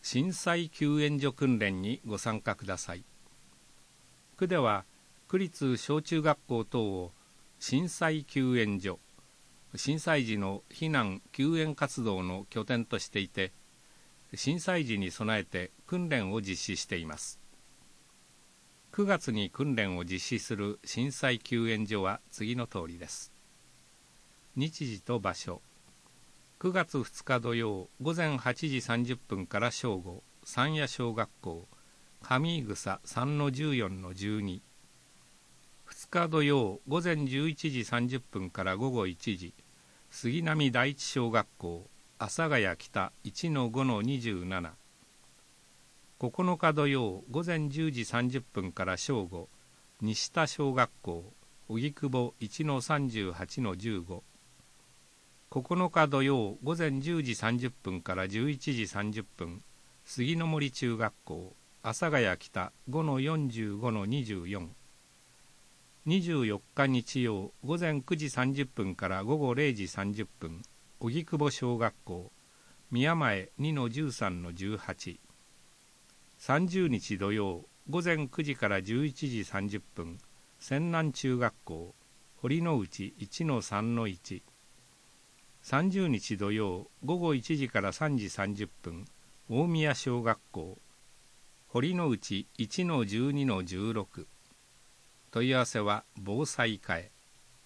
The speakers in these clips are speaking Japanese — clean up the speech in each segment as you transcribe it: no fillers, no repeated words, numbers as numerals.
震災救援所訓練にご参加ください。区では区立小中学校等を震災救援所、震災時の避難・救援活動の拠点としていて、震災時に備えて訓練を実施しています。9月に訓練を実施する震災救援所は次の通りです。日時と場所。9月2日土曜午前8時30分から正午、山谷小学校、上井草 3-14-12。2日土曜午前11時30分から午後1時、杉並第一小学校、阿佐ヶ谷北 1-5-27。9日土曜午前10時30分から正午、西田小学校、荻窪 1-38-15。9日土曜午前10時30分から11時30分、杉の森中学校、阿佐ヶ谷北 5-45-24。24日日曜午前9時30分から午後0時30分、荻窪小学校、宮前 2-13-18。30日土曜午前9時から11時30分、泉南中学校、堀之内 1-3-1。30日土曜午後1時から3時30分、大宮小学校、堀之内 1-12-16。問い合わせは防災課へ。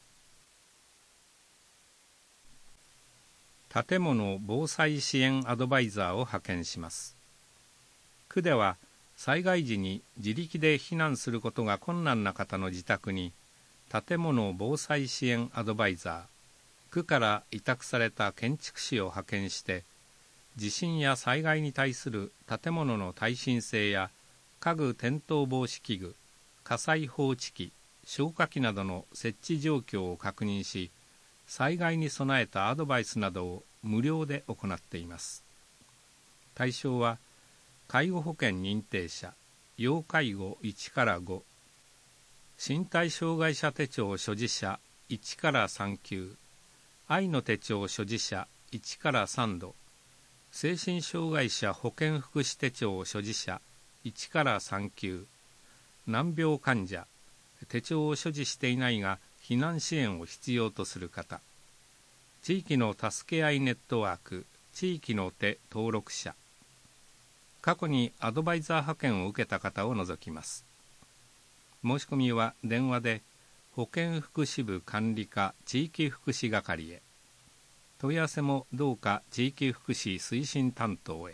建物防災支援アドバイザーを派遣します。区では災害時に自力で避難することが困難な方の自宅に建物防災支援アドバイザー、区から委託された建築士を派遣して地震や災害に対する建物の耐震性や家具転倒防止器具、火災報知器、消火器などの設置状況を確認し、災害に備えたアドバイスなどを無料で行っています。対象は介護保険認定者、要介護1から5、身体障害者手帳所持者1から3級、愛の手帳所持者1から3度、精神障害者保健福祉手帳所持者1から3級、難病患者、手帳を所持していないが避難支援を必要とする方、地域の助け合いネットワーク、地域の手登録者、過去にアドバイザー派遣を受けた方を除きます。申し込みは電話で保健福祉部管理課地域福祉係へ。問い合わせもどうか地域福祉推進担当へ。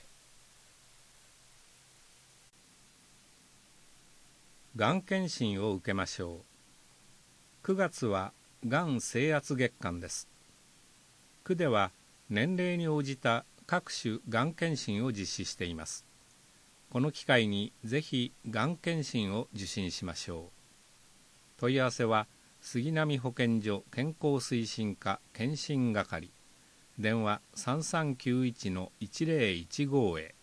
がん検診を受けましょう。9月はがん征圧月間です。区では年齢に応じた各種がん検診を実施しています。この機会にぜひがん検診を受診しましょう。問い合わせは杉並保健所健康推進課検診係、電話 3391-1015 へ。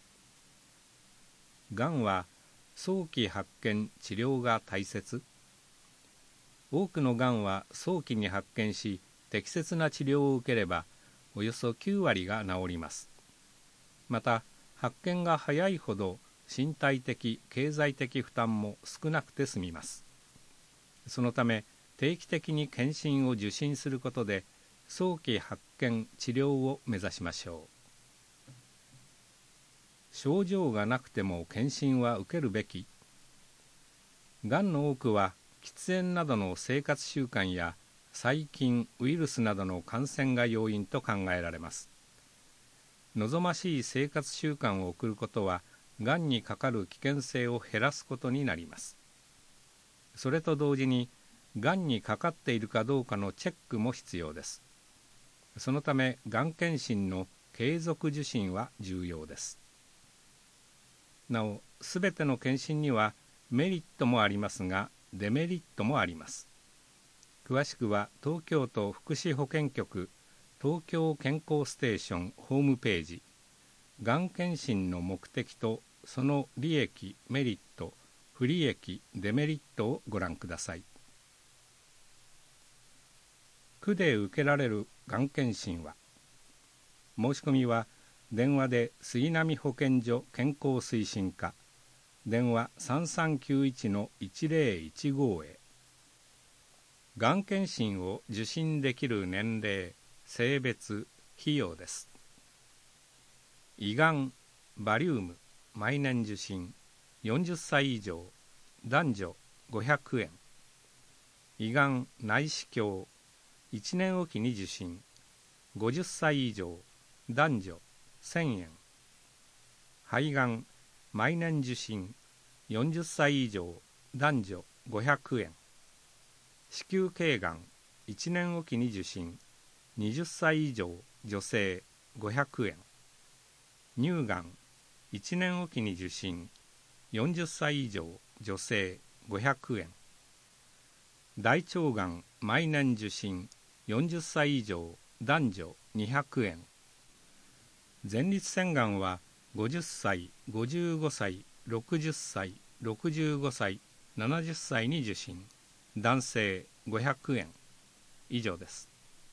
がんは早期発見・治療が大切。多くのがんは早期に発見し、適切な治療を受ければおよそ9割が治ります。また発見が早いほど身体的・経済的負担も少なくて済みます。そのため定期的に検診を受診することで早期発見・治療を目指しましょう。症状がなくても検診は受けるべき。がんの多くは喫煙などの生活習慣や細菌・ウイルスなどの感染が要因と考えられます。望ましい生活習慣を送ることは、がんにかかる危険性を減らすことになります。それと同時に、がんにかかっているかどうかのチェックも必要です。そのため、がん検診の継続受診は重要です。なお、すべての検診にはメリットもありますが、デメリットもあります。詳しくは東京都福祉保健局東京健康ステーションホームページ、がん検診の目的とその利益・メリット、不利益・デメリットをご覧ください。区で受けられるがん検診は、申し込みは電話で杉並保健所健康推進課、電話 3391-1015 へ。がん検診を受診できる年齢、性別、費用です。胃がん、バリウム、毎年受診、40歳以上、男女500円。胃がん、内視鏡、1年おきに受診、50歳以上、男女1000円。肺がん、毎年受診、40歳以上、男女500円。子宮頸がん、1年おきに受診、20歳以上、女性500円。乳がん、1年おきに受診、40歳以上、女性500円。大腸がん、毎年受診、40歳以上、男女200円。前立腺がんは50歳、55歳、60歳、65歳、70歳に受診、男性500円。以上です。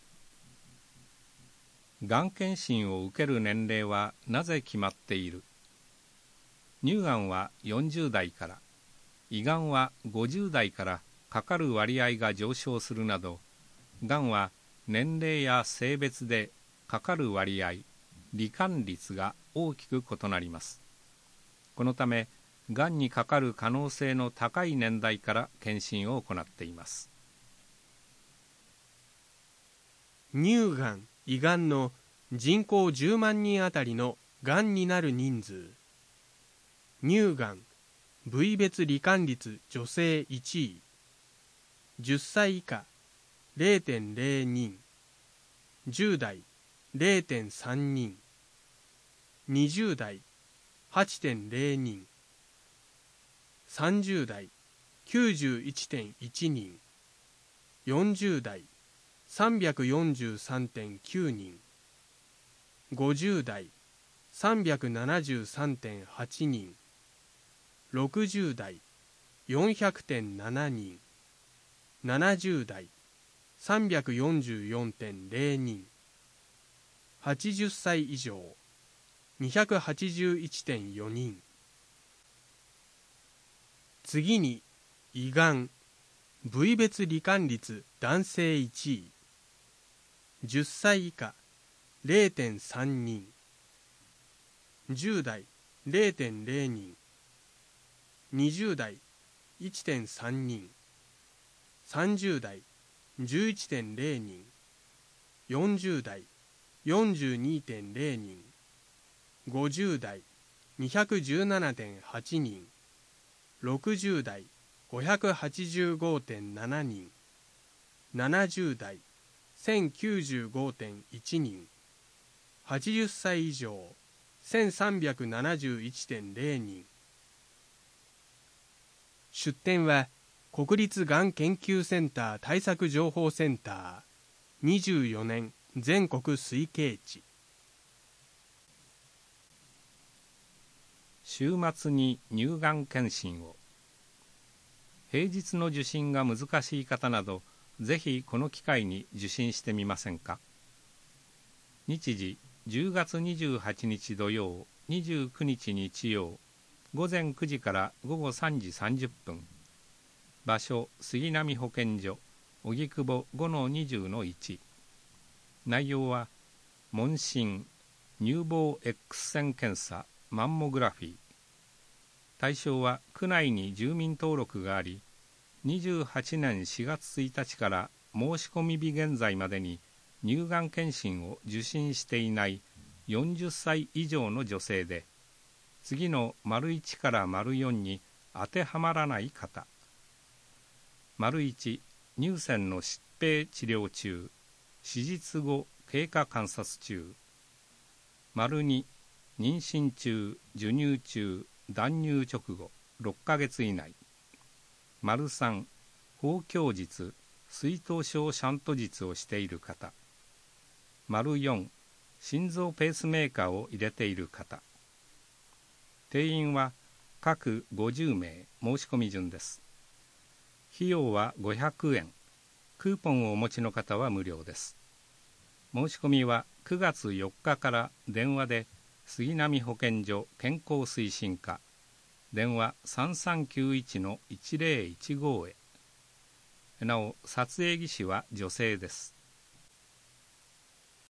がん検診を受ける年齢はなぜ決まっている？乳がんは40代から、胃がんは50代からかかる割合が上昇するなど、がんは年齢や性別でかかる割合、罹患率が大きく異なります。このため、がんにかかる可能性の高い年代から検診を行っています。 乳がん、胃がんの人口10万人あたりのがんになる人数。乳がん、部位別罹患率女性1位。10歳以下 0.0 人。10代 0.3 人。20代 8.0 人。30代 91.1 人。40代 343.9 人。50代 373.8 人。60代 400.7 人。70代 344.0 人。80歳以上 281.4 人。次に胃がん、部位別罹患率男性1位。10歳以下 0.3 人。10代 0.0 人。20代 1.3 人。30代 11.0 人。40代 42.0 人。50代 217.8 人。60代 585.7 人。70代 1095.1 人。80歳以上 1371.0 人。出典は国立がん研究センター対策情報センター24年全国推計値。 週末に乳がん検診を。平日の受診が難しい方など、ぜひこの機会に受診してみませんか。日時10月28日土曜、29日日曜、午前9時から午後3時30分。場所、杉並保健所、荻窪 5-20-1。内容は、問診、乳房 X 線検査、マンモグラフィー。対象は区内に住民登録があり、28年4月1日から申し込み日現在までに乳がん検診を受診していない40歳以上の女性で、次の①から�4に当てはまらない方。①、乳腺の疾病治療中、手術後経過観察中。②、妊娠中、授乳中、断乳直後、6ヶ月以内。③、包協術、水頭症シャント術をしている方。�4、心臓ペースメーカーを入れている方。定員は各50名、申し込み順です。費用は500円。クーポンをお持ちの方は無料です。申し込みは9月4日から電話で杉並保健所健康推進課、電話 3391-1015 へ。なお、撮影技師は女性です。